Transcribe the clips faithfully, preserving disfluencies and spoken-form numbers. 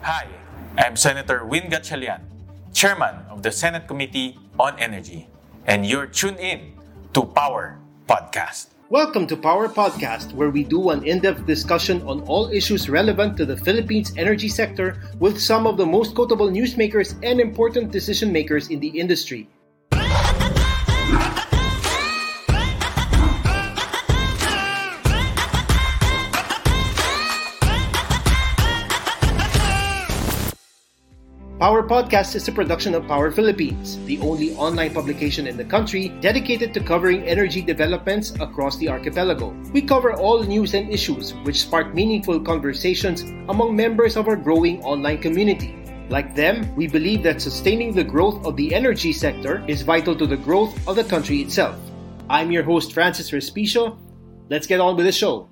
Hi, I'm Senator Win Gatchalian, Chairman of the Senate Committee on Energy, and you're tuned in to Power Podcast. Welcome to Power Podcast, where we do an in-depth discussion on all issues relevant to the Philippines energy sector with some of the most quotable newsmakers and important decision makers in the industry. Power Podcast is a production of Power Philippines, the only online publication in the country dedicated to covering energy developments across the archipelago. We cover all news and issues which spark meaningful conversations among members of our growing online community. Like them, we believe that sustaining the growth of the energy sector is vital to the growth of the country itself. I'm your host, Francis Respicio. Let's get on with the show.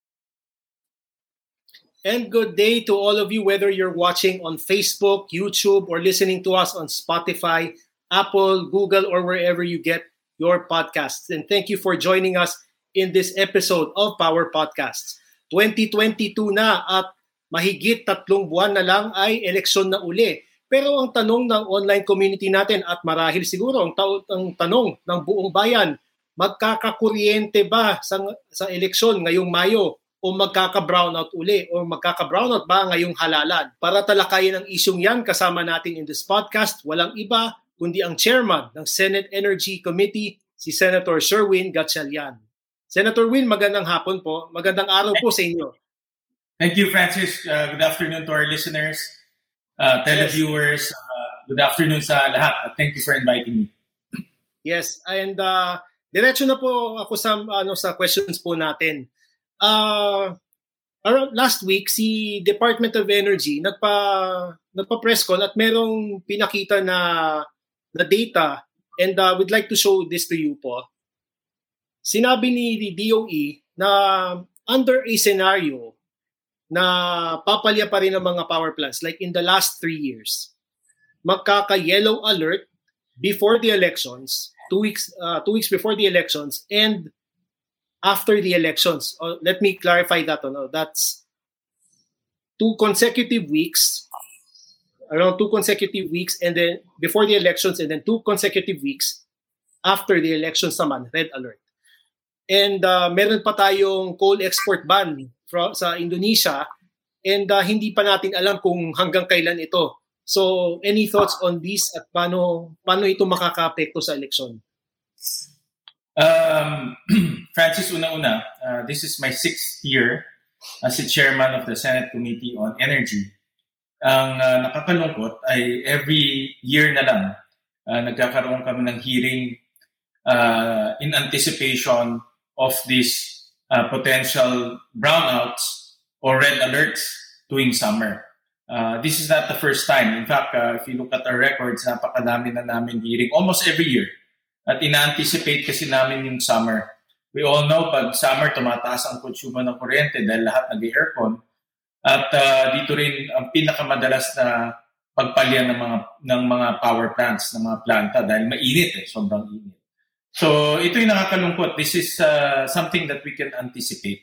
And good day to all of you, whether you're watching on Facebook, YouTube, or listening to us on Spotify, Apple, Google, or wherever you get your podcasts. And thank you for joining us in this episode of Power Podcasts. twenty twenty-two na at mahigit tatlong buwan na lang ay eleksyon na uli. Pero ang tanong ng online community natin at marahil siguro ang, ta- ang tanong ng buong bayan, magkakakuryente ba sa, sa eleksyon ngayong Mayo? O magkaka-brownout uli o magkaka-brownout ba ngayong halalan? Para talakayin ang isyong yan, kasama natin in this podcast, walang iba kundi ang chairman ng Senate Energy Committee, si Senator Sherwin Gatchalian. Senator Win, magandang hapon po. Magandang araw po sa inyo. Thank you, Francis. Uh, good afternoon to our listeners, uh, televiewers. Uh, good afternoon sa lahat. Thank you for inviting me. Yes, and uh, diretso na po ako sa, ano, sa questions po natin. Uh, around last week, si Department of Energy nagpa, nagpa-press con at merong pinakita na, na data, and uh, we'd like to show this to you po. Sinabi ni D O E na under a scenario na papalya pa rin ang mga power plants, like in the last three years, magkaka-yellow alert before the elections, two weeks, uh, two weeks before the elections, and after the elections. Uh, let me clarify that. No? That's two consecutive weeks, around two consecutive weeks, and then before the elections, and then two consecutive weeks after the elections naman, red alert. And uh, meron pa tayong coal export ban from, sa Indonesia, and uh, hindi pa natin alam kung hanggang kailan ito. So, any thoughts on this at paano, paano ito makaka-apekto sa eleksyon? Um, Francis, una-una, uh, this is my sixth year as the chairman of the Senate Committee on Energy. Ang uh, nakakalungkot ay every year na lang uh, nagkakaroon kami ng hearing uh, in anticipation of these uh, potential brownouts or red alerts tuwing summer. Uh, this is not the first time. In fact, uh, if you look at our records, napakadami na namin hearing almost every year. At ina-anticipate kasi namin yung summer. We all know pag summer, tumataas ang konsumo ng kuryente dahil lahat nag-aircon. At uh, dito rin ang pinakamadalas na pagpalya ng mga ng mga power plants, ng mga planta dahil mainit eh, sobrang init. So ito yung nakakalungkot. This is uh, something that we can anticipate.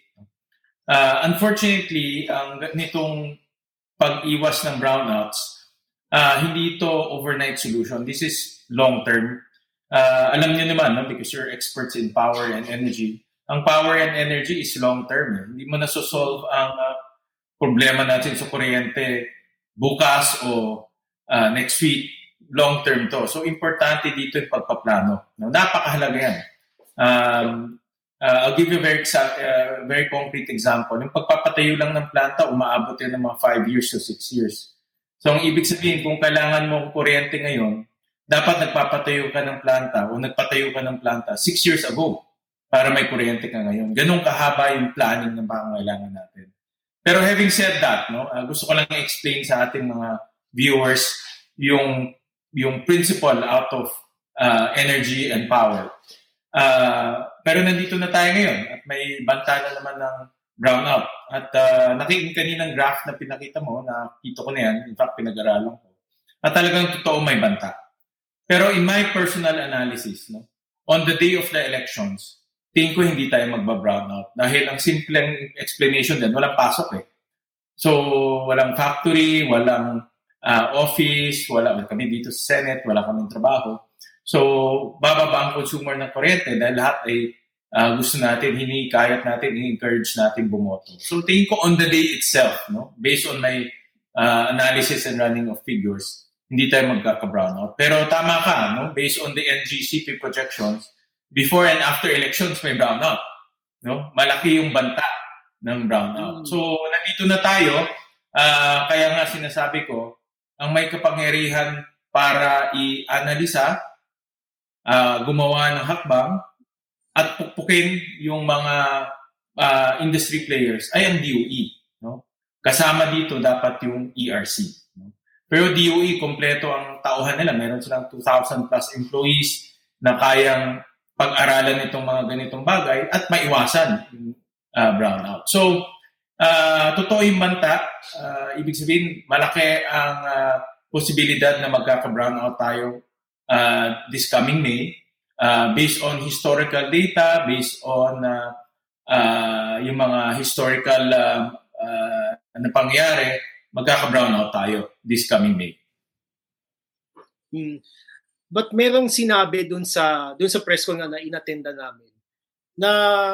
Uh, unfortunately, ang nitong pag-iwas ng brownouts, uh, hindi ito overnight solution. This is long-term. Uh, alam niyo naman, no? Because you're experts in power and energy. Ang power and energy is long-term. Eh. Hindi mo nasosolve ang uh, problema natin sa kuryente bukas o uh, next week. Long-term to. So, importante dito yung pagpaplano. No? Napakahalaga yan. Um, uh, I'll give you a very, uh, very concrete example. Yung pagpapatayo lang ng planta, umaabot yan ng mga five years to six years. So, ang ibig sabihin, kung kailangan mo kuryente ngayon, dapat nagpapatayo ka ng planta o nagpatayo ka ng planta six years ago para may kuryente ka ngayon. Ganun kahaba yung planning ng pangangailangan natin. Pero having said that, no, uh, gusto ko lang i-explain sa ating mga viewers yung yung principle out of uh, energy and power. Uh, pero nandito na tayo ngayon at may banta na naman ng brownout. At uh, nakikita kaninang graph na pinakita mo, nakita ko na yan, in fact pinag-aralan ko. At talagang totoo may banta. Pero in my personal analysis, no, on the day of the elections, tingin ko hindi tayo magba-brownout. Dahil ang simpleng explanation din, walang pasok eh. So, walang factory, walang uh, office, wala kami dito sa Senate, wala kaming trabaho. So, bababa ang consumer ng kuryente dahil lahat ay uh, gusto natin, hinikayat natin, i-encourage natin bumoto. So, tingin ko on the day itself, no, based on my uh, analysis and running of figures, hindi tayo magkaka-brownout. Pero tama ka, no, based on the N G C P projections, before and after elections may brownout. No? Malaki yung banta ng brownout. Mm. So, nandito na tayo. Uh, kaya nga sinasabi ko, ang may kapangyarihan para i-analisa, uh, gumawa ng hakbang, at pukpukin yung mga uh, industry players ay ang D O E. No? Kasama dito dapat yung E R C. No? Pero D O E, kompleto ang tauhan nila. Meron silang two thousand plus employees na kayang pag-aralan itong mga ganitong bagay at maiwasan yung uh, brownout. So, uh, totoo yung banta. Uh, ibig sabihin, malaki ang uh, posibilidad na magkaka-brownout tayo uh, this coming May uh, based on historical data, based on uh, uh, yung mga historical uh, uh, na pangyayari, magkaka-brownout tayo this coming May. Hmm. But merong sinabi dun sa dun sa press con na inattenda namin na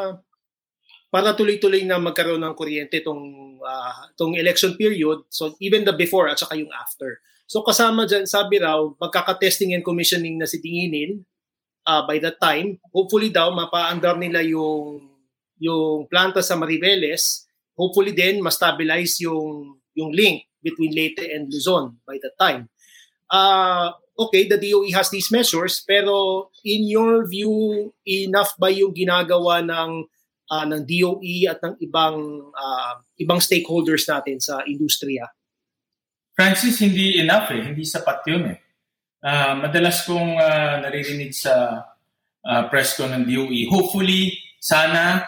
para tuloy-tuloy na magkaroon ng kuryente itong uh, itong election period, so even the before at saka yung after. So kasama dyan, sabi raw, magkaka-testing and commissioning na si Tinginin uh, by that time. Hopefully daw, mapaandar nila yung yung planta sa Mariveles. Hopefully din, ma-stabilize yung, yung link between Leyte and Luzon by that time. Uh, okay, the D O E has these measures, pero in your view, enough ba yung ginagawa ng uh, ng D O E at ng ibang uh, ibang stakeholders natin sa industriya? Francis, hindi enough eh. Hindi sapat yun eh. Uh, madalas kong uh, naririnig sa uh, press ko ng D O E, hopefully, sana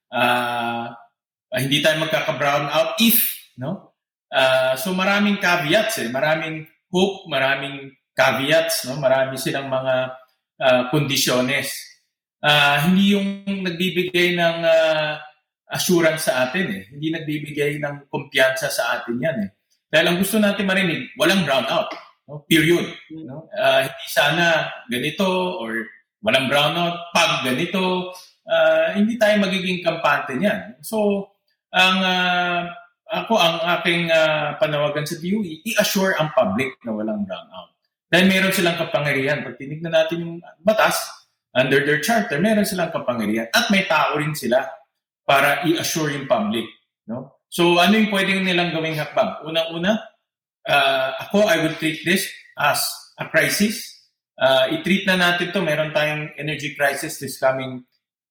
uh, hindi tayo magkaka-brown out if, no? Uh, so maraming caveats eh. Maraming hope, maraming caveats, no? Marami silang mga uh, kondisyones. Uh, hindi yung nagbibigay ng uh, assurance sa atin eh. Hindi nagbibigay ng kumpiyansa sa atin yan eh. Dahil ang gusto natin marinig, walang brownout, no? Period. No? Uh, hindi sana ganito or walang brownout pag ganito. Uh, hindi tayo magiging kampante niyan. So, ang uh, ako, ang aking uh, panawagan sa D O E, i-assure ang public na walang brownout. Dahil meron silang kapangyarihan. Pag tinignan natin yung batas, under their charter, meron silang kapangyarihan. At may tao rin sila para i-assure yung public. No? So, ano yung pwedeng nilang gawing hakbang? Unang-una, uh, ako, I will treat this as a crisis. Uh, i-treat na natin to. Meron tayong energy crisis this coming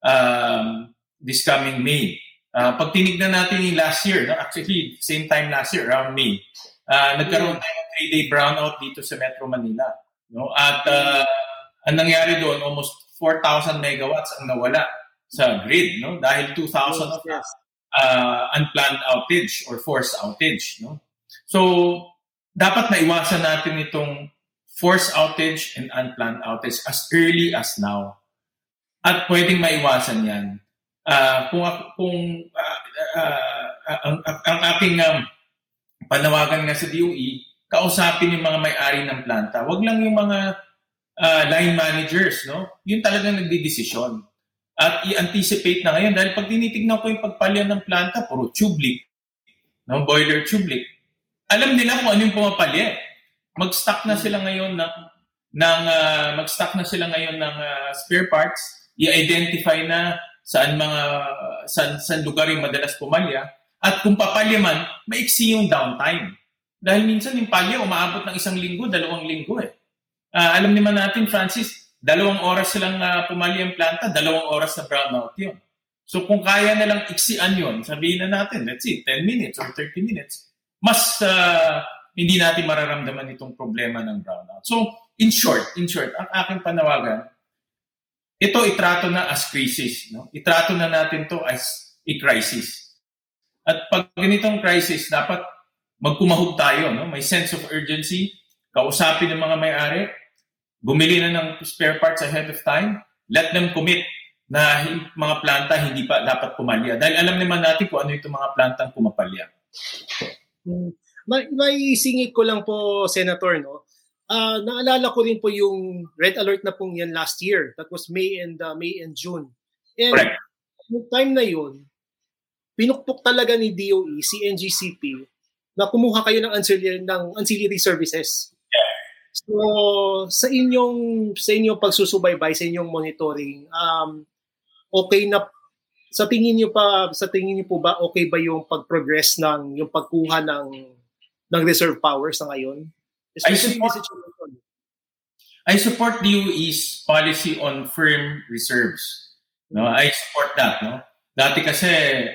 um, this coming May. Uh, pag tinignan natin yung last year, no? Actually, same time last year, around May, uh, nagkaroon tayo ng three-day brownout dito sa Metro Manila. No? At uh, ang nangyari doon, almost four thousand megawatts ang nawala sa grid, no? Dahil two thousand of yes. uh, unplanned outage or forced outage. No? So, dapat maiwasan natin itong forced outage and unplanned outage as early as now. At pwedeng maiwasan yan. Uh, kung kung uh, uh, uh, ang, ang aking um, panawagan nga sa D O E, kausapin yung mga may-ari ng planta. Wag lang yung mga uh, line managers, no? Yun talagang nagdidesisyon. At i-anticipate na ngayon dahil pag tinitignan ko yung pagpalya ng planta, puro tube leak, no? Boiler tube leak. Alam nila kung ano yung pumapalya. Mag-stock na sila ngayon ng ng uh, mag-stock na sila ngayon ng uh, spare parts, i-identify na saan mga saan, saan lugar yung madalas pumalya, at kung papalya man, maiksi yung downtime. Dahil minsan yung palya umaabot ng isang linggo, dalawang linggo eh. Uh, alam naman natin, Francis, dalawang oras silang uh, pumalya yung planta, dalawang oras na brownout yun. So kung kaya na lang iksian yun, sabihin na natin, let's see, ten minutes or thirty minutes, mas uh, hindi natin mararamdaman itong problema ng brownout. So in short, in short, ang aking panawagan, ito itrato na as crisis. No? Itrato na natin to as a crisis. At pag ganitong crisis, dapat magkumahog tayo. No? May sense of urgency. Kausapin ng mga may-ari. Bumili na ng spare parts ahead of time. Let them commit na mga planta hindi pa dapat pumalya. Dahil alam naman natin kung ano itong mga plantang pumapalya. Hmm. May, may singit ko lang po, Senator, no? Uh, naalala ko rin po yung red alert na pong yan last year. That was May and uh, May and June. And Correct. yung time na yun, pinukpok talaga ni D O E, si N G C P, na kumuha kayo ng ancillary, ng ancillary services. Yeah. So, sa inyong sa inyong pagsusubaybay, sa inyong monitoring, um, okay na sa tingin niyo pa sa tingin niyo po ba okay ba yung pag-progress ng yung pagkuha ng ng reserve powers na ngayon? I support, I support D O E's policy on firm reserves. No, I support that, no. Dati kasi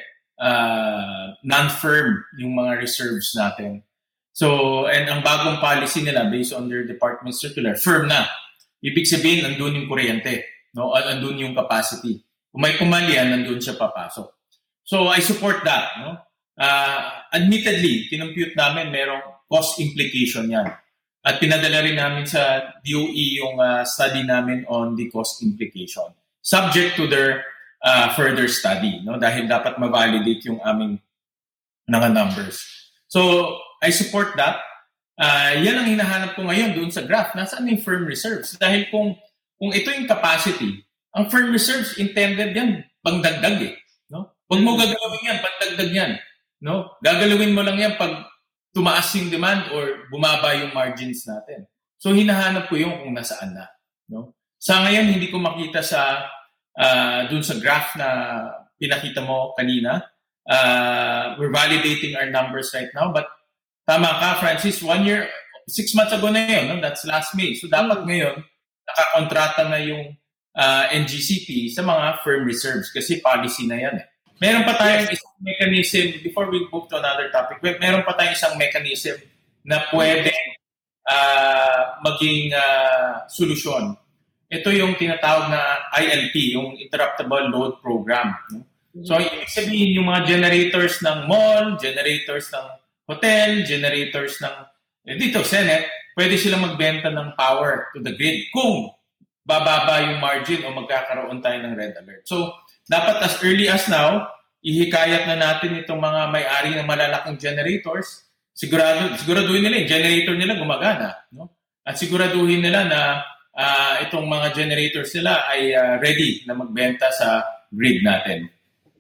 uh, non-firm yung mga reserves natin. So, and ang bagong policy nila based on their department circular, firm na. Ibig sabihin, nandun yung kuryente, no? Nandun yung capacity. Kung may kumalian, nandun siya papasok. So, I support that, no? Uh, admittedly, kinompute namin merong cost implication yan. At pinadala rin namin sa D O E yung uh, study namin on the cost implication. Subject to their uh, further study, no? Dahil dapat ma-validate yung aming mga numbers. So, I support that. Uh, yan ang hinahanap ko ngayon doon sa graph. Nasaan yung firm reserves? Dahil kung kung ito yung capacity, ang firm reserves intended yan pangdagdag eh. No? Huwag mo gagalawin yan, pangdagdag yan. No? Gagalawin mo lang yan pag tumaas yung demand or bumaba yung margins natin. So, hinahanap ko yung kung nasaan na. No? Sa ngayon, hindi ko makita sa uh, dun sa graph na pinakita mo kanina. Uh, we're validating our numbers right now. But tama ka, Francis, one year, six months ago na yun. No? That's last May. So, dapat ngayon, nakakontrata na yung uh, N G C P sa mga firm reserves kasi policy na yan eh. Meron pa tayong isang mechanism, before we move to another topic, meron pa tayong isang mechanism na pwede uh, maging uh, solusyon. Ito yung tinatawag na I L P, yung Interruptible Load Program. So, ibig sabihin yung mga generators ng mall, generators ng hotel, generators ng, eh, dito, Senate, pwede silang magbenta ng power to the grid kung bababa yung margin o magkakaroon tayo ng red alert. So, dapat as early as now, ihikayat na natin itong mga may-ari ng malalaking generators. Sigurado, siguraduhin nila yung generator nila gumagana. No? At siguraduhin nila na uh, itong mga generators nila ay uh, ready na magbenta sa grid natin.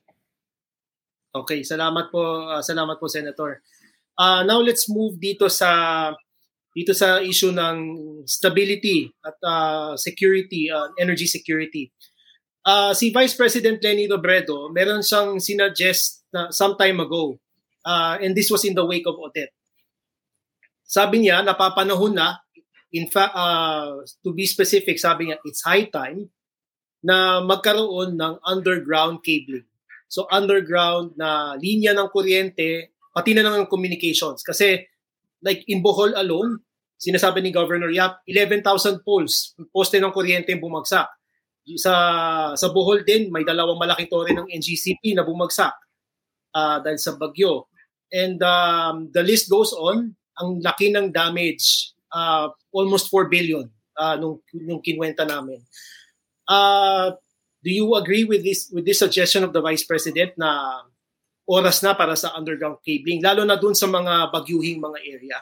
Okay, salamat po, uh, salamat po Senator. Uh, now let's move dito sa dito sa issue ng stability at uh, security, uh, energy security. Uh, si Vice President Leni Robredo, meron siyang sinuggest na some time ago, uh, and this was in the wake of Odette. Sabi niya, napapanahon na, in fact, uh, to be specific, sabi niya, it's high time na magkaroon ng underground cabling. So underground na linya ng kuryente, pati na ng communications. Kasi like in Bohol alone, sinasabi ni Governor Yap, eleven thousand poles, poste ng kuryente yung bumagsak. Sa sa Bohol din, may dalawang malaking tore ng N G C P na bumagsak uh, dahil sa bagyo. And um, the list goes on. Ang laki ng damage, uh, almost four billion uh, nung, nung kinwenta namin. Uh, do you agree with this with this suggestion of the Vice President na oras na para sa underground cabling, lalo na dun sa mga bagyuhing mga area?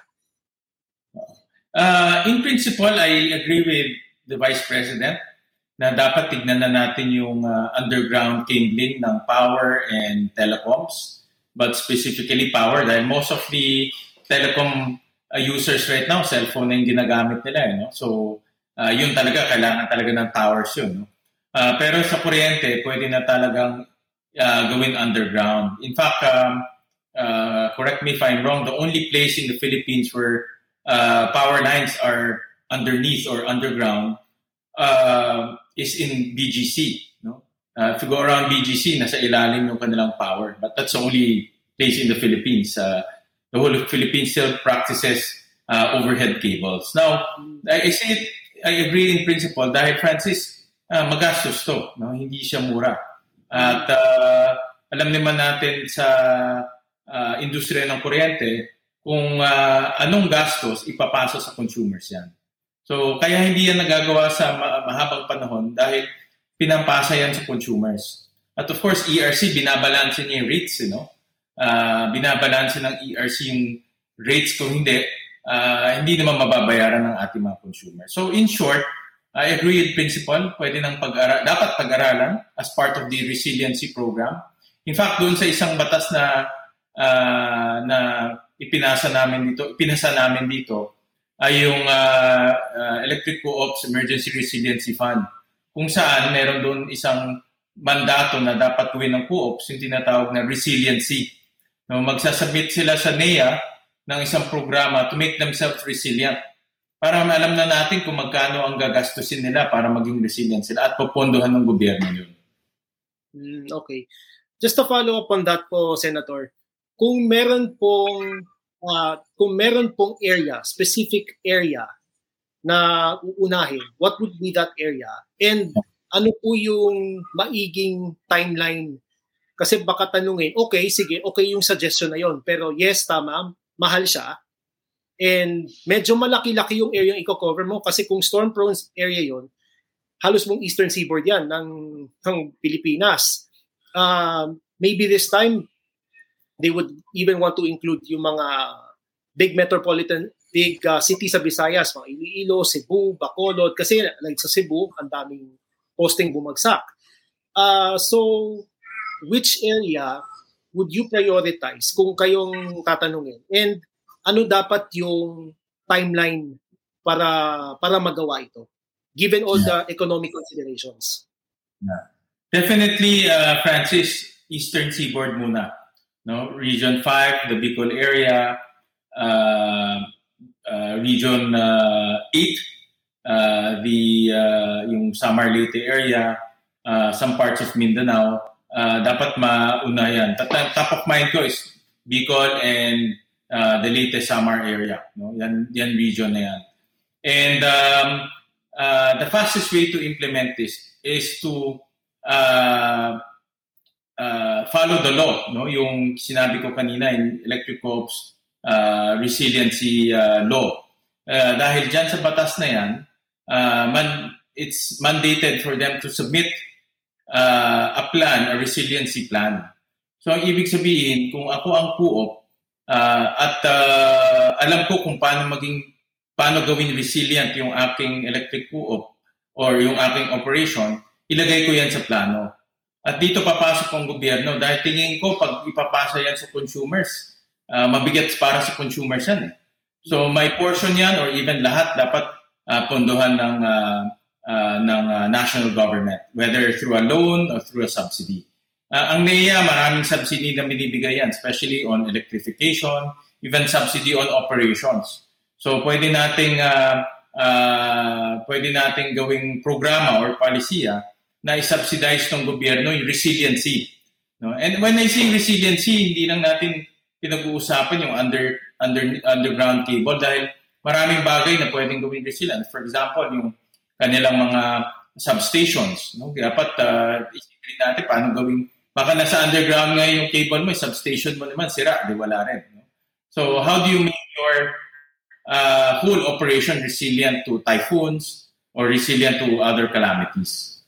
Uh, in principle, I agree with the Vice President na dapat tignan na natin yung uh, underground cabling ng power and telecoms, but specifically power dahil most of the telecom uh, users right now, cellphone na yung ginagamit nila. Eh, no? So, uh, yun talaga, kailangan talaga ng towers yun. No? Uh, pero sa kuryente, pwede na talagang uh, gawin underground. In fact, um, uh, correct me if I'm wrong, the only place in the Philippines where uh, power lines are underneath or underground uh, is in B G C. No? Uh, if you go around B G C, nasa ilalim yung kanilang power. But that's the only place in the Philippines. Uh, the whole of Philippines still practices uh, overhead cables. Now, I, I say it, I agree in principle dahil Francis, uh, magastos to. No? Hindi siya mura. At uh, alam naman natin sa uh, industriya ng kuryente kung uh, anong gastos ipapasa sa consumers yan. So, kaya hindi yan nagagawa sa ma- mahabang panahon dahil pinampasa yan sa consumers. At of course, E R C, binabalansin niya yung rates, you know? uh, binabalanse ng E R C yung rates. Kung hindi, uh, hindi naman mababayaran ng ating mga consumer. So in short, I agree with principle, pwede nang pag-ara- dapat pag-aralan as part of the resiliency program. In fact, doon sa isang batas na uh, na ipinasa namin dito, ipinasa namin dito ay yung uh, uh, Electric Co-ops Emergency Resiliency Fund, kung saan meron doon isang mandato na dapat gawin ng co-ops, yung tinatawag na resiliency. No, magsasubmit sila sa N E A ng isang programa to make themselves resilient, para alam na natin kung magkano ang gagastusin nila para maging resilient sila at popondohan ng gobyerno yun. Mm, okay. Just to follow up on that po, Senator, kung meron pong uh, kung meron pong area, specific area na uunahin, what would be that area? And ano po yung maiging timeline? Kasi baka tanungin, okay, sige, okay yung suggestion na yon, pero yes, tama, mahal siya. And medyo malaki-laki yung area yung i-cover mo kasi kung storm-prone area yon, halos mong eastern seaboard yan ng, ng Pilipinas. Uh, maybe this time, they would even want to include yung mga big metropolitan, big uh, cities sa Visayas, mga Iloilo, Cebu, Bacolod, kasi like sa Cebu, ang daming posting bumagsak. Uh, so, which area would you prioritize kung kayong tatanungin? And ano dapat yung timeline para para magawa ito, given all yeah. the economic considerations? Yeah. Definitely, uh, Francis, Eastern Seaboard muna. No? Region five, the Bicol area, uh, uh, Region uh, eight, uh, the uh, yung Samar Leyte area, uh, some parts of Mindanao, uh, dapat mauna yan. Top of mind ko is Bicol and Uh, the latest Samar area, no? Yan, yan region na yan. And um, uh, the fastest way to implement this is to uh, uh, follow the law, no? Yung sinabi ko kanina in Electric Co-ops uh, Resiliency uh, Law. Uh, dahil dyan sa batas na yan, uh, man, it's mandated for them to submit uh, a plan, a resiliency plan. So ang ibig sabihin, kung ako ang co-op, Uh, at uh, alam ko kung paano maging paano gawin resilient yung aking electric co-op or yung aking operation, ilagay ko yan sa plano. At dito papasok ang gobyerno dahil tingin ko pag ipapasa yan sa consumers, uh, mabigat para sa consumers yan. Eh. So may portion yan or even lahat dapat uh, pondohan ng, uh, uh, ng uh, national government, whether through a loan or through a subsidy. Uh, ang N E A, maraming subsidy na binibigay yan, especially on electrification, even subsidy on operations. So pwede nating uh, uh, pwede nating gawing programa or palisiya na i-subsidize ng gobyerno yung resiliency. No? And when I say resiliency, hindi lang natin pinag-uusapan yung under under underground cable dahil maraming bagay na pwedeng gawing resilient. For example, yung kanilang mga substations. No? Dapat uh, isipin natin paano gawing. Baka nasa underground nga yung cable mo, yung substation mo naman, sira, di wala rin. No? So how do you make your uh, whole operation resilient to typhoons or resilient to other calamities?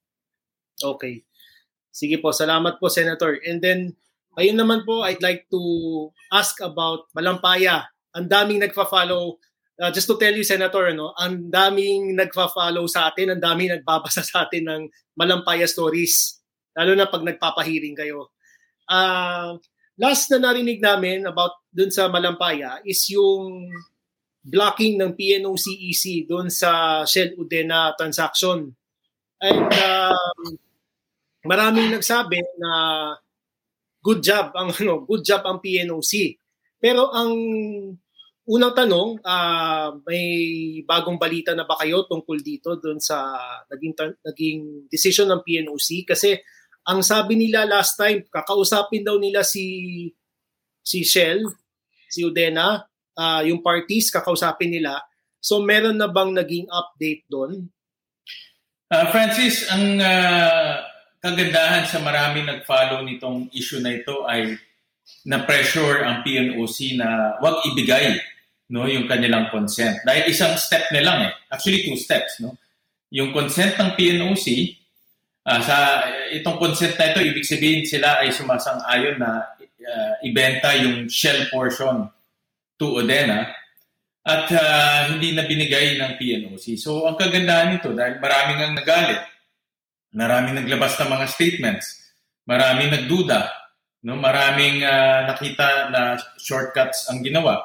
Okay. Sige po, salamat po, Senator. And then, ayun naman po, I'd like to ask about Malampaya. Ang daming nagfa-follow, uh, just to tell you, Senator, ano, ang daming nagfa-follow sa atin, ang daming nagbabasa sa atin ng Malampaya stories. Lalo na pag nagpapahiring kayo. Uh, last na narinig namin about dun sa Malampaya is yung blocking ng P N O C E C dun sa Shell Udena transaction. And um, maraming nagsabi na good job ang ano, good job ang P N O C. Pero ang unang tanong, uh, may bagong balita na ba kayo tungkol dito dun sa naging naging decision ng P N O C? Kasi ang sabi nila last time, kakausapin daw nila si si Shell, si Udena, uh, yung parties, kakausapin nila. So meron na bang naging update doon? Uh, Francis, ang uh, kagandahan sa marami nag-follow nitong issue na ito ay na-pressure ang P N O C na wag ibigay, no, yung kanilang consent. Dahil isang step na lang eh. Actually, two steps. No? Yung consent ng P N O C, Uh, sa itong consent na ito, ibig sabihin sila ay sumasang-ayon na uh, ibenta yung Shell portion to Odena at uh, hindi na binigay ng P N O C. So ang kagandahan nito, dahil maraming ang nagalit, maraming naglabas ng mga statements, maraming nagduda, no, maraming uh, nakita na shortcuts ang ginawa,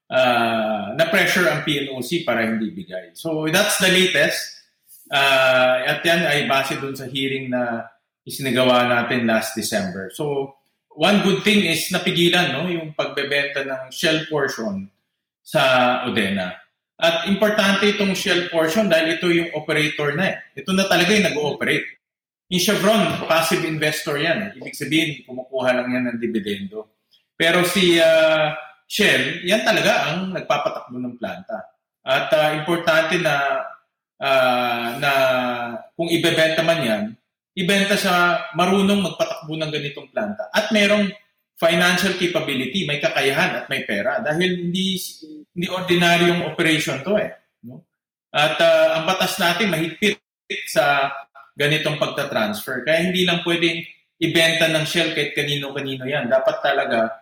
uh, na pressure ang P N O C para hindi bigay. So that's the latest. Uh, at yan ay base dun sa hearing na isinagawa natin last December. So one good thing is napigilan, no, yung pagbebenta ng Shell portion sa Odena. At importante itong Shell portion dahil ito yung operator na eh. Ito na talaga yung nag-ooperate. Yung Chevron, passive investor yan. Eh. Ibig sabihin, kumukuha lang yan ng dividendo. Pero si uh, Shell, yan talaga ang nagpapatakbo ng planta. At uh, importante na Uh, na kung ibebenta man yan, ibenta sa marunong magpatakbo ng ganitong planta at merong financial capability, may kakayahan at may pera dahil hindi hindi ordinaryong operation to eh. No? At uh, ang batas natin mahigpit sa ganitong pagta-transfer. Kaya hindi lang pwedeng ibenta ng Shell kahit kanino-kanino yan. Dapat talaga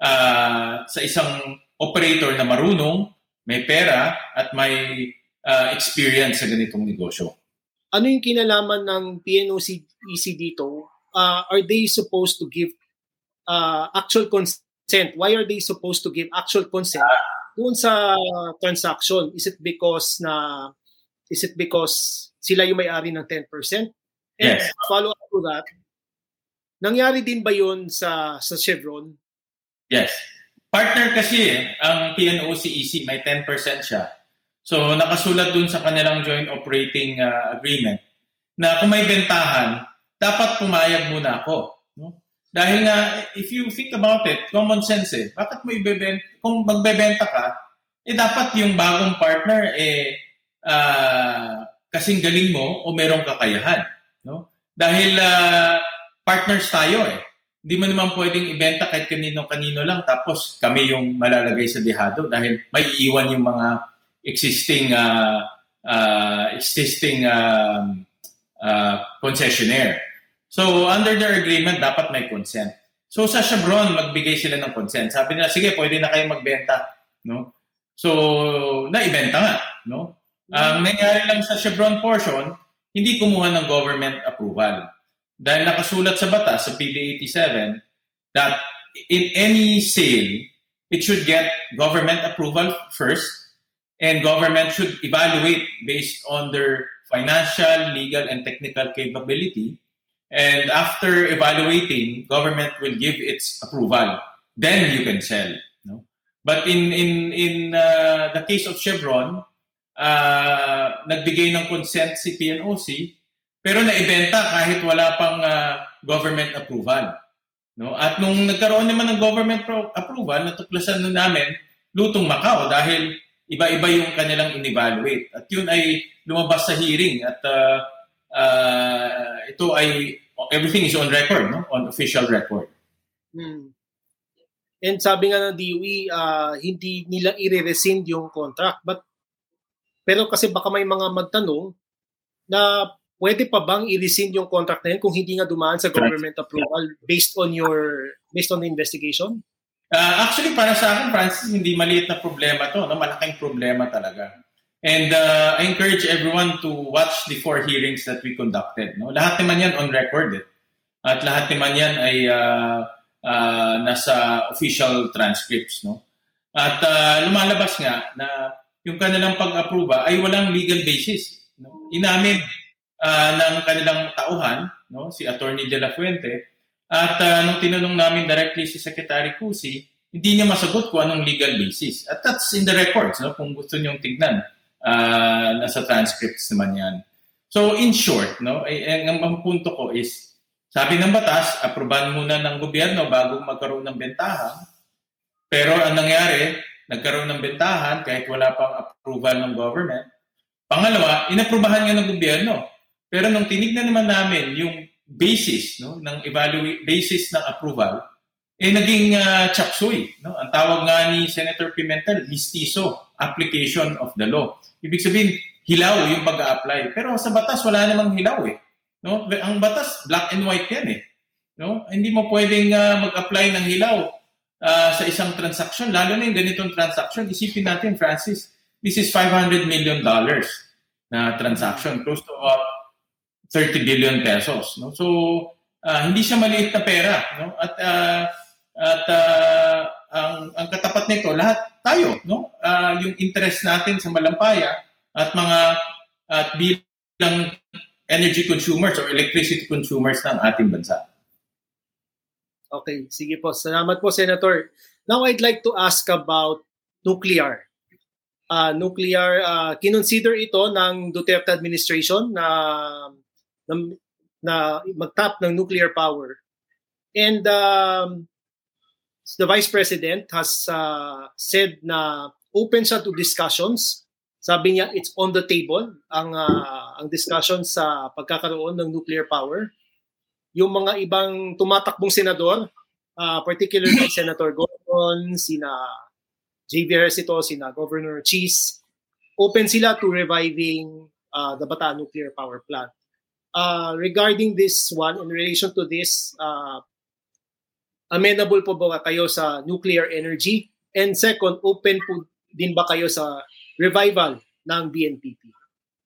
uh, sa isang operator na marunong, may pera at may Uh, experience sa ganitong negosyo. Ano yung kinalaman ng P N O C E C dito? Uh, are they supposed to give uh, actual consent? Why are they supposed to give actual consent doon sa transaction? Is it because na is it because sila yung may-ari ng ten percent? And yes. Follow up to that, nangyari din ba yun sa sa Chevron? Yes. Partner kasi eh, ang P N O C E C may ten percent siya. So, nakasulat dun sa kanilang joint operating uh, agreement na kung may bentahan, dapat pumayag muna ako. No? Dahil nga, if you think about it, common sense eh. Bakit mo ibebenta? Kung magbebenta ka, eh dapat yung bagong partner eh uh, kasing galing mo o merong kakayahan. No? Dahil uh, partners tayo eh. Hindi mo naman pwedeng ibenta kahit kanino-kanino lang tapos kami yung malalagay sa dehado dahil may iiwan yung mga existing uh, uh, existing um, uh, concessionaire. So, under their agreement, dapat may consent. So, sa Chevron, magbigay sila ng consent. Sabi nila, sige, pwede na kayo magbenta. No? So, naibenta nga. No? Ang nangyari lang sa Chevron portion, hindi kumuha ng government approval. Dahil nakasulat sa batas, sa P D eighty-seven, that in any sale, it should get government approval first, and government should evaluate based on their financial, legal, and technical capability. And after evaluating, government will give its approval. Then you can sell. No? But in in in uh, the case of Chevron, uh, nagbigay ng consent si P N O C, pero naibenta kahit wala pang uh, government approval. No? At nung nagkaroon naman ng government pro- approval, natuklasan nun namin lutong Macau dahil iba-iba yung kanilang in-evaluate. At yun ay lumabas sa hearing. At uh, uh, ito ay, everything is on record, no? On official record. Hmm. And sabi nga ng D O E, uh, hindi nila i-rescind yung contract. But, pero kasi baka may mga magtanong na pwede pa bang i-rescind yung contract na yun kung hindi nga dumaan sa government approval based on your, based on the investigation? Uh, actually, para sa akin, Francis, hindi maliit na problema to. No? Malaking problema talaga. And uh, I encourage everyone to watch the four hearings that we conducted. No? Lahat naman yan on record. Eh. At lahat naman yan ay uh, uh, nasa official transcripts. No? At uh, lumalabas nga na yung kanilang pag-aproba ay walang legal basis. No? Inamin uh, ng kanilang tauhan, no? Si Attorney De La Fuente. At uh, nung tinanong namin directly si Secretary Cusi, hindi niya masagot kung anong legal basis. At that's in the records, no? Kung gusto niyong tignan, uh, nasa transcripts naman yan. So in short, no, ay, ang, ang punto ko is, sabi ng batas, aprobahan muna ng gobyerno bago magkaroon ng bentahan. Pero ang nangyari, nagkaroon ng bentahan kahit wala pang approval ng government. Pangalawa, inaprubahan nga ng gobyerno. Pero nung tinignan naman namin yung basis, no, ng evaluate basis ng approval, eh naging uh, chop suey, no? Ang tawag nga ni Senator Pimentel, mistizo, application of the law. Ibig sabihin, hilaw yung pag-a-apply. Pero sa batas wala namang hilaw eh. No? Ang batas black and white yan eh. No? Hindi mo pwedeng uh, mag-apply ng hilaw uh, sa isang transaction, lalo na yung ganitong transaction, isipin natin, Francis, this is five hundred million dollars na transaction, close to uh, thirty billion pesos. No? So, uh, hindi siya maliit na pera. No? At uh, at uh, ang, ang katapat nito, lahat tayo, no? Uh, yung interest natin sa Malampaya at mga at bilang energy consumers or electricity consumers ng ating bansa. Okay, sige po. Salamat po, Senator. Now, I'd like to ask about nuclear. Uh, nuclear, uh, kinonsider ito ng Duterte administration na, na, na mag-tap ng nuclear power. And um, the Vice President has uh, said na open siya to discussions. Sabi niya, it's on the table, ang uh, ang discussion sa pagkakaroon ng nuclear power. Yung mga ibang tumatakbong senador, uh, particularly Senator Gordon, sina J V Ejercito, sina Governor Cheese, open sila to reviving uh, the Bataan Nuclear Power Plant. Uh, regarding this one, in relation to this, uh, amenable po ba kayo sa nuclear energy? And second, open po din ba kayo sa revival ng B N P P?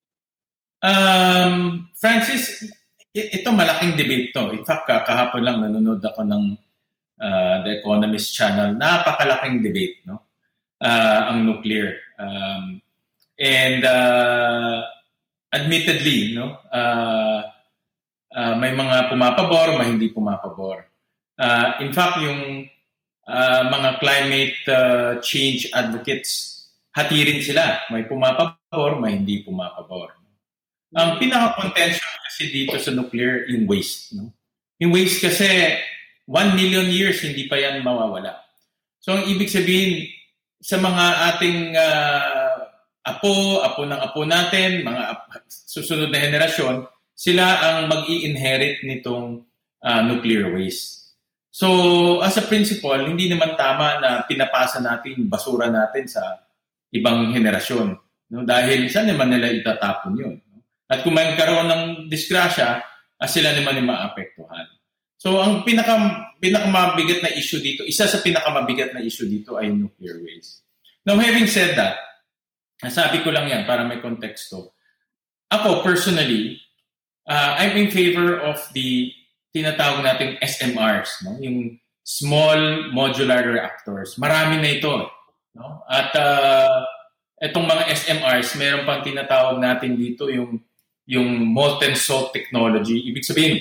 Um, Francis, ito malaking debate to. In fact, kahapon lang nanonood ako ng uh, The Economist Channel. Napakalaking debate, no? Uh, ang nuclear. Um, and uh, admittedly, no, uh, uh, may mga pumapabor, may hindi pumapabor. Uh, in fact, yung uh, mga climate uh, change advocates, hati rin sila. May pumapabor, may hindi pumapabor. Ang pinaka-contention kasi dito sa nuclear, yung waste. No? Yung waste kasi, one million years, hindi pa yan mawawala. So, ang ibig sabihin, sa mga ating uh, apo, apo ng apo natin, mga ap- susunod na henerasyon, sila ang mag-i-inherit nitong uh, nuclear waste. So, as a principle, hindi naman tama na pinapasa natin yung basura natin sa ibang henerasyon. No? Dahil saan naman nila itatapon yun? No? At kung magkaroon ng disgrasya, ah, sila naman yung maapektuhan. So, ang pinaka, pinakamabigat na issue dito, isa sa pinakamabigat na issue dito ay nuclear waste. Now, having said that, sabi ko lang yan para may konteksto. Ako, personally, uh, I'm in favor of the tinatawag nating S M Rs, no? Yung small modular reactors. Marami na ito. No? At uh, itong mga S M Rs, meron pang tinatawag natin dito yung, yung molten salt technology. Ibig sabihin,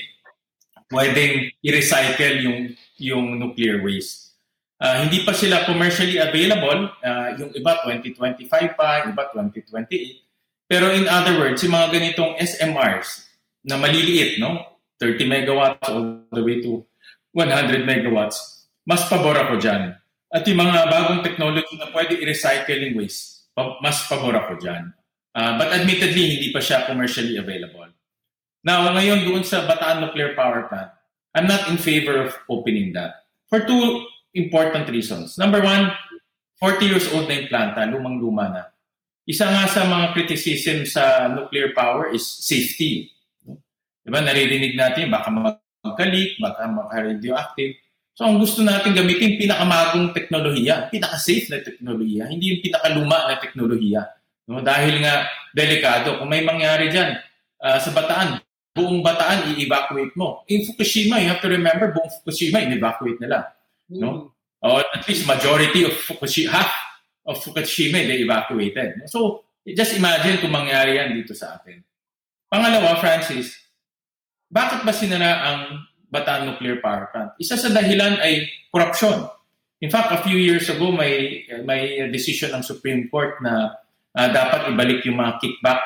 pwedeng i-recycle yung, yung nuclear waste. Uh, hindi pa sila commercially available. Uh, yung iba twenty twenty-five pa, yung iba twenty twenty-eight. Pero in other words, yung mga ganitong S M Rs na maliliit, no? thirty megawatts all the way to one hundred megawatts, mas pabor ako dyan. At yung mga bagong technology na pwede i-recycle yung waste, mas pabor ako dyan. Uh, but admittedly, hindi pa siya commercially available. Now, ngayon doon sa Bataan Nuclear Power Plant, I'm not in favor of opening that. For two important reasons. Number one, forty years old na yung planta, lumang-luma na. Isa nga sa mga criticism sa nuclear power is safety. Diba, naririnig natin, baka magka-leak, baka magka-radioactive. So, ang gusto natin gamitin, pinakamagong teknolohiya, pinaka-safe na teknolohiya, hindi yung pinakaluma na teknolohiya. No? Dahil nga, delikado. Kung may mangyari dyan, uh, sa Bataan, buong Bataan, i-evacuate mo. In Fukushima, you have to remember, buong Fukushima, i-evacuate nila. No? Mm. Or at least majority of Fukushima, half of Fukushima, they evacuated. So, just imagine kung mangyari yan dito sa atin. Pangalawa, Francis, bakit ba sinara ang Bataan Nuclear Power Plant? Isa sa dahilan ay korupsyon. In fact, a few years ago, may may decision ng Supreme Court na uh, dapat ibalik yung mga kickback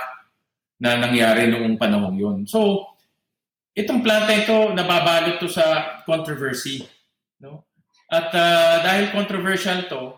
na nangyari noong panahon yun. So, itong planta ito, nababalot to sa controversy. No? At uh, dahil controversial to,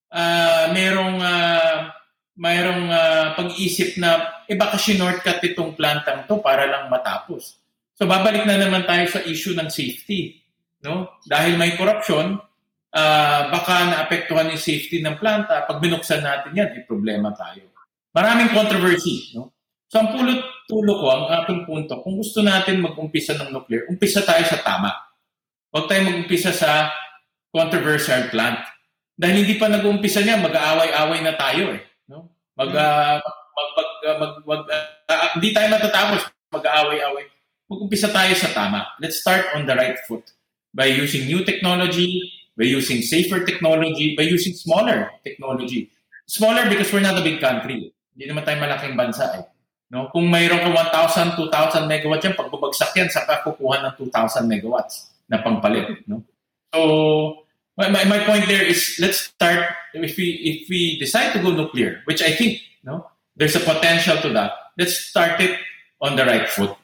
uh, merong, uh, merong uh, pag-iisip na, eh baka shortcut itong plantang to para lang matapos. So babalik na naman tayo sa issue ng safety, no? Dahil may corruption, uh, baka naapektuhan yung safety ng planta. Pag binuksan natin yan, may problema tayo. Maraming controversy, no? So ang pulot-tulo ko, ang aking punto, kung gusto natin mag-umpisa ng nuclear, umpisa tayo sa tama. Huwag tayo mag-umpisa sa controversial plant. Dahil hindi pa nag-uumpisa niya, mag-aaway-away na tayo eh. No? Mag, uh, mag, mag, uh, mag, mag uh, hindi tayo matatapos, mag-aaway-away. Mag-umpisa tayo sa tama. Let's start on the right foot by using new technology, by using safer technology, by using smaller technology. Smaller because we're not a big country. Hindi naman tayo malaking bansa eh. No? Kung mayroon ka one thousand, two thousand megawatts yan, pagbabagsak yan, saka kukuha ng two thousand megawatts na pangpalit. No? So, my, my point there is, let's start, if we if we decide to go nuclear, which I think no, there's a potential to that, let's start it on the right foot.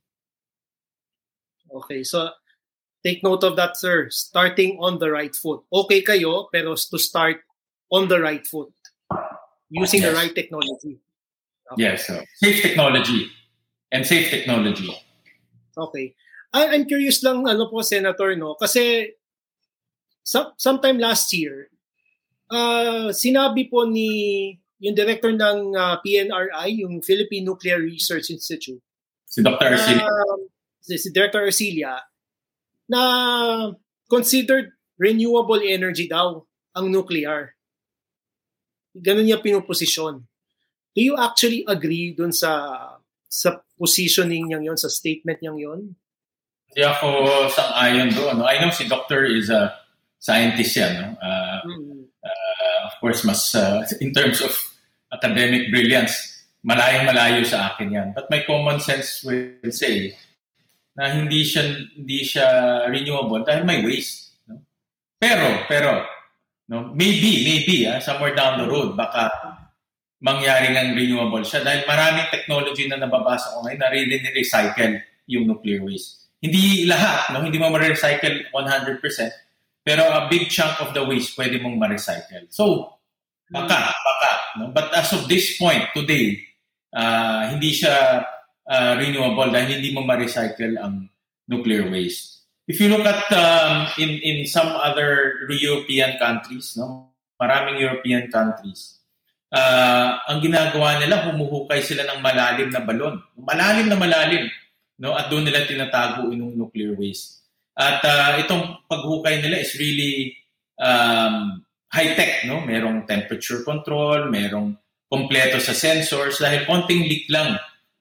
Okay, so take note of that, sir. Starting on the right foot. Okay kayo, pero to start on the right foot. Using yes. the right technology. Okay. Yes, so safe technology. And safe technology. Okay. I, I'm curious lang, ano po, Senator, no? Kasi some, sometime last year, uh, sinabi po ni yung director ng uh, P N R I, yung Philippine Nuclear Research Institute. Si Doctor Arcilia. Uh, si, si Director Arcilia, na considered renewable energy daw ang nuclear. Ganun niya pinuposisyon. Do you actually agree dun sa sa positioning niyang yon, sa statement niyang yon? Hindi ako sang-ayon doon. No? I know si Doctor is a scientist yan. No? Uh, mm-hmm. uh, of course, mas uh, in terms of academic brilliance, malayong-malayo sa akin yan. But my common sense will say na hindi siya hindi siya renewable dahil may waste. No? Pero, pero, no, maybe, maybe, ah, somewhere down the road, baka mangyari ng renewable siya dahil maraming technology na nababasa ko ngayon na really recycle yung nuclear waste. Hindi lahat, no? Hindi mo ma-recycle one hundred percent, pero a big chunk of the waste pwede mong ma-recycle. So, baka, baka. No? But as of this point, today, uh, hindi siya uh, renewable dahil hindi mo ma-recycle ang nuclear waste. If you look at um, in in some other European countries, no, maraming European countries, uh, ang ginagawa nila, humuhukay sila ng malalim na balon. Malalim na malalim. No? At doon nila tinatago yung nuclear waste. At uh, itong paghukay nila is really um, high-tech. No? Merong temperature control, merong kompleto sa sensors. Dahil konting leak lang,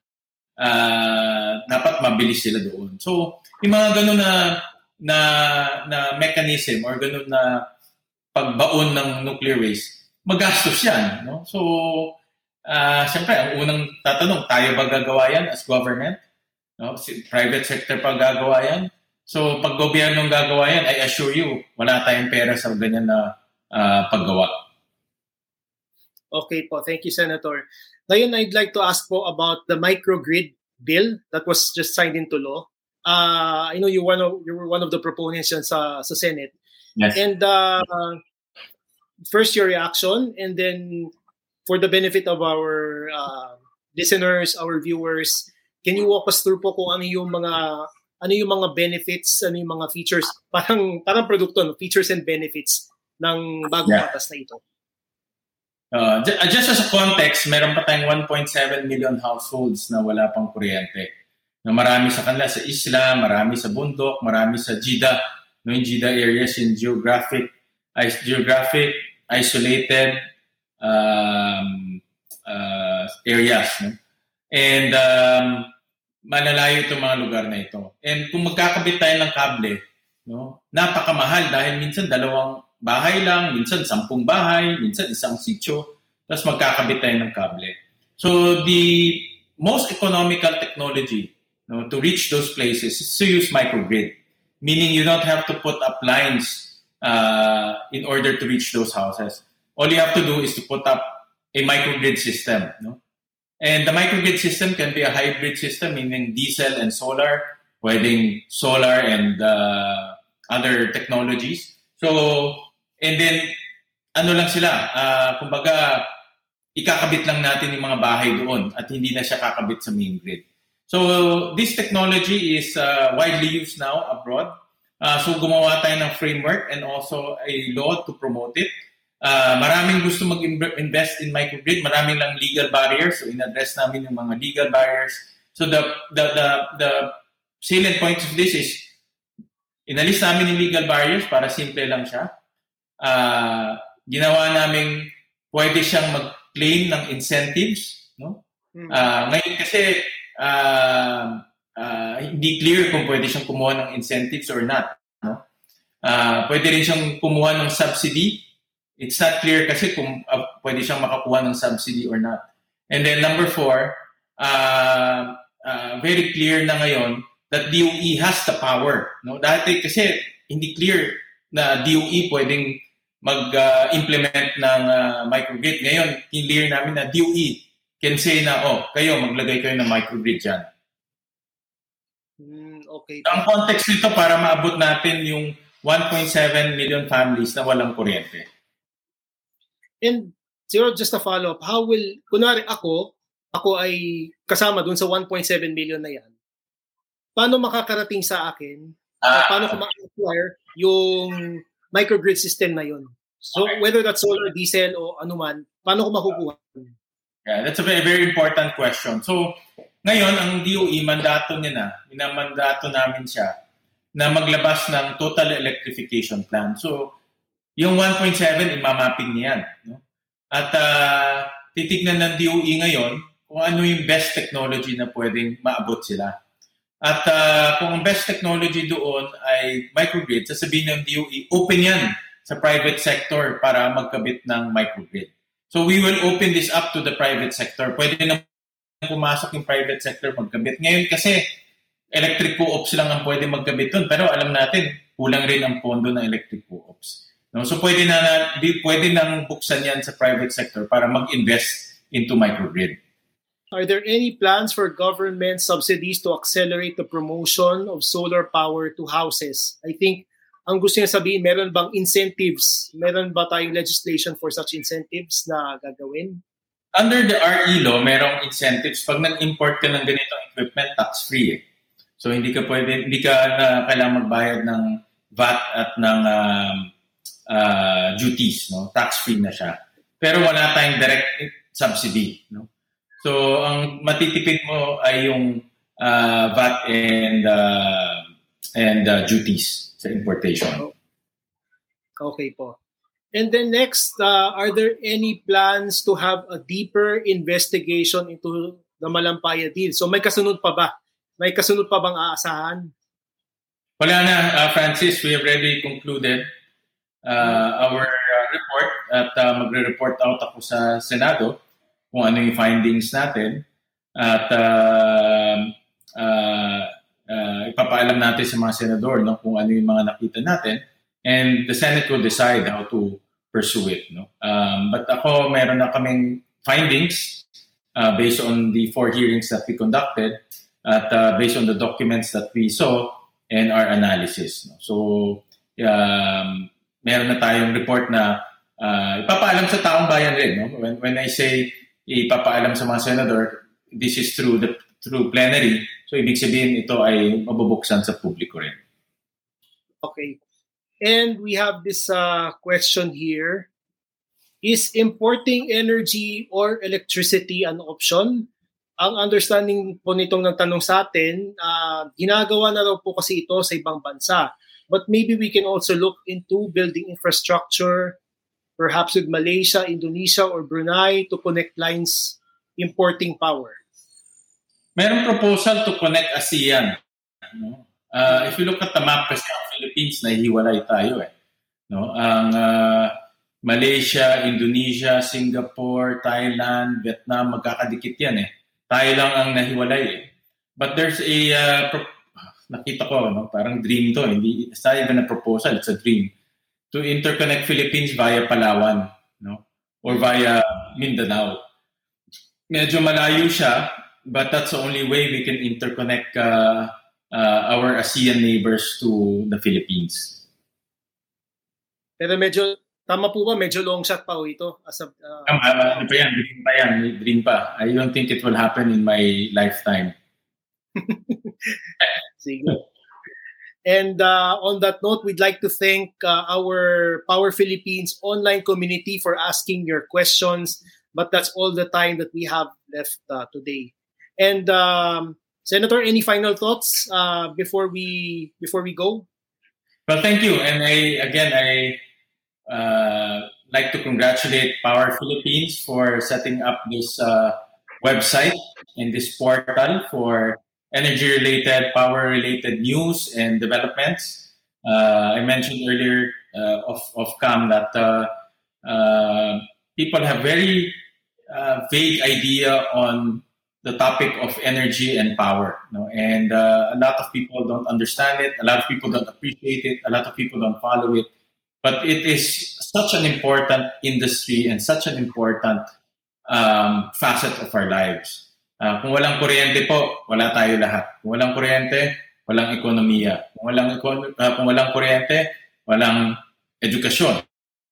uh, dapat mabilis sila doon. So, yung mga ganun na, na, na mechanism or ganun na pagbaon ng nuclear waste, magastos yan. No? So, uh, siyempre, ang unang tatanong, tayo ba gagawa yan as government? No? Si private sector pa gagawa yan? So, pag gobyernong gagawa yan, I assure you, wala tayong pera sa ganyan na uh, paggawa. Okay po. Thank you, Senator. Ngayon, I'd like to ask po about the microgrid bill that was just signed into law. Uh, I know you one of you were one of the proponents yan sa sa Senate. Yes. And uh, first your reaction, and then for the benefit of our uh, listeners, our viewers, can you walk us through po kung ano yung mga ano yung mga benefits, ano yung mga features, parang parang produkto, no? Features and benefits ng bagong yeah. batas na ito. Uh, just as a context, meron pa tayong one point seven million households na wala pang kuryente. Na marami sa kanila sa isla, marami sa bundok, marami sa G I D A, no, yung G I D A areas, yung geographic, is geographic isolated um, uh, areas. No? And um, malalayo itong mga lugar na ito. And kung magkakabit tayo ng kable, no, napakamahal dahil minsan dalawang bahay lang, minsan sampung bahay, minsan isang sitio, tapos magkakabit tayo ng kable. So the most economical technology, no, to reach those places is to use microgrid, meaning you don't have to put up lines uh, in order to reach those houses. All you have to do is to put up a microgrid system. No? And the microgrid system can be a hybrid system, meaning diesel and solar, pwedeng solar and uh, other technologies. So, and then, ano lang sila, uh, kumbaga, ikakabit lang natin yung mga bahay doon at hindi na siya kakabit sa main grid. So, this technology is uh, widely used now abroad. Uh, so, gumawa tayo ng framework and also a law to promote it. Uh, maraming gusto mag-invest in microgrid. Maraming lang legal barriers. So, in-address namin yung mga legal barriers. So, the, the, the, the salient point of this is Inalis namin yung legal barriers para simple lang siya. Uh, ginawa namin pwede siyang mag-claim ng incentives. No? Uh, ngayon kasi uh, uh, hindi clear kung pwede siyang kumuha ng incentives or not. No? Uh, pwede rin siyang kumuha ng subsidy. It's not clear kasi kung uh, pwede siyang makakuha ng subsidy or not. And then number four, uh, uh, very clear na ngayon that D O E has the power. No? Dati kasi hindi clear na D O E pwedeng mag-implement uh, ng uh, microgrid. Ngayon, clear namin na D O E can say na, oh, kayo, maglagay kayo ng microgrid dyan. Mm, okay. Ang context nito para maabot natin yung one point seven million families na walang kuryente. And Zero, just a follow-up, how will, kunwari ako, ako ay kasama dun sa one point seven million na yan, paano makakarating sa akin, ah. paano ko ma-acquire yung microgrid system na yun? So, okay. Whether that's solar, diesel, o anuman, paano ko makukuha? Yeah, that's a very, very important question. So, ngayon, ang D O E, mandato niya na, minamandato namin siya, na maglabas ng total electrification plan. So, yung one point seven, imamapping niya yan. No? At uh, titignan ng D O E ngayon kung ano yung best technology na pwedeng maabot sila. At uh, kung ang best technology doon ay microgrid, sasabihin ng D O E, open yan sa private sector para magkabit ng microgrid. So we will open this up to the private sector. Pwede na pumasok yung private sector magkabit. Ngayon kasi electric co-ops lang ang pwede magkabit doon. Pero alam natin, kulang rin ang pondo ng electric co-ops. No, so pwede na, na di, pwede nang buksan yan sa private sector para mag-invest into microgrid. Are there any plans for government subsidies to accelerate the promotion of solar power to houses? I think ang gusto niya sabihin, meron bang incentives? Meron ba tayong legislation for such incentives na gagawin? Under the R E law, merong incentives. Pag nag-import ka ng ganitong equipment, tax-free eh. So hindi ka pwede, hindi ka na kailangan magbayad ng V A T at ng um, Uh, duties, no? Tax-free na siya. Pero wala tayong direct subsidy, no? So, ang matitipid mo ay yung uh, V A T and uh, and uh, duties sa importation. Okay po. And then next, uh, are there any plans to have a deeper investigation into the Malampaya deal? So, may kasunod pa ba? May kasunod pa bang aasahan? Wala na, uh, Francis. We have already concluded Uh, our uh, report at uh, magre-report out ako sa Senado kung ano yung findings natin at uh, uh, uh, ipapaalam natin sa mga senador, no, kung ano yung mga nakita natin, and the Senate will decide how to pursue it. No? Um, but ako, meron na kaming findings uh, based on the four hearings that we conducted at uh, based on the documents that we saw and our analysis. No? So, um, meron na tayong report na uh, ipapaalam sa taong bayan rin. No? When, when I say ipapaalam sa mga senador, this is through the through plenary. So, ibig sabihin ito ay mabubuksan sa publiko rin. Okay. And we have this uh, question here. Is importing energy or electricity an option? Ang understanding po nitong nagtanong sa atin, uh, ginagawa na raw po kasi ito sa ibang bansa. But maybe we can also look into building infrastructure, perhaps with Malaysia, Indonesia, or Brunei to connect lines importing power. Merong proposal to connect ASEAN. No? Uh, if you look at the map kasi ang Philippines, nahihiwalay tayo eh. No? Ang uh, Malaysia, Indonesia, Singapore, Thailand, Vietnam, magkakadikit yan eh. Tayo lang ang nahiwalay eh. But there's a uh, pro- nakita ko, no? Parang dream to. Hindi, it's not even a proposal, it's a dream. To interconnect Philippines via Palawan, no? Or via Mindanao. Medyo malayo siya, but that's the only way we can interconnect uh, uh, our ASEAN neighbors to the Philippines. Pero medyo, tama po ba? Medyo long shot pa o ito? As a, uh, Tama, ano pa yan? Dream pa yan. Dream pa. I don't think it will happen in my lifetime. And uh, on that note, we'd like to thank uh, our Power Philippines online community for asking your questions. But that's all the time that we have left uh, today. And um, Senator, any final thoughts uh, before we before we go? Well, thank you. And I, again, I uh, like to congratulate Power Philippines for setting up this uh, website and this portal for energy-related, power-related news and developments. Uh, I mentioned earlier uh, of, of Cam that uh, uh, people have very uh, vague idea on the topic of energy and power. You know? And uh, a lot of people don't understand it. A lot of people don't appreciate it. A lot of people don't follow it. But it is such an important industry and such an important um, facet of our lives. Uh, kung walang kuryente po, wala tayo lahat. Kung walang kuryente, walang ekonomiya. Kung walang, uh, kung walang kuryente, walang edukasyon.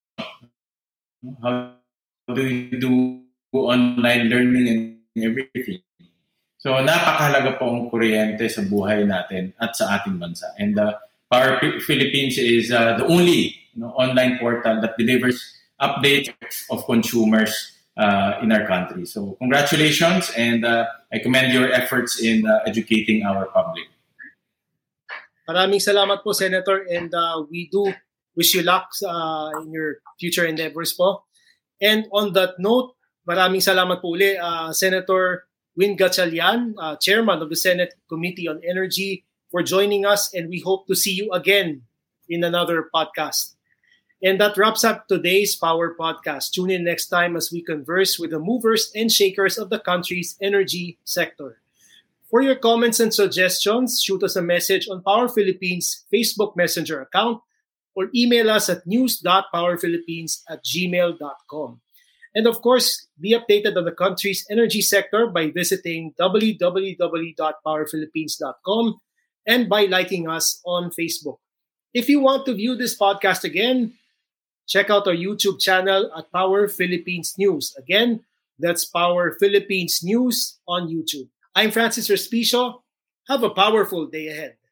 How do you do online learning and everything? So napakahalaga po ang kuryente sa buhay natin at sa ating bansa. And uh, Power Philippines is uh, the only you know, online portal that delivers updates of consumers uh, in our country. So congratulations, and uh, I commend your efforts in uh, educating our public. Maraming salamat po, Senator, and uh, we do wish you luck uh, in your future endeavors po. And on that note, maraming salamat po uli, uh, Senator Win Gatchalian, uh, Chairman of the Senate Committee on Energy, for joining us, and we hope to see you again in another podcast. And that wraps up today's Power Podcast. Tune in next time as we converse with the movers and shakers of the country's energy sector. For your comments and suggestions, shoot us a message on Power Philippines Facebook Messenger account or email us at news dot power philippines at gmail dot com. And of course, be updated on the country's energy sector by visiting w w w dot power philippines dot com and by liking us on Facebook. If you want to view this podcast again, check out our YouTube channel at Power Philippines News. Again, that's Power Philippines News on YouTube. I'm Francis Respicio. Have a powerful day ahead.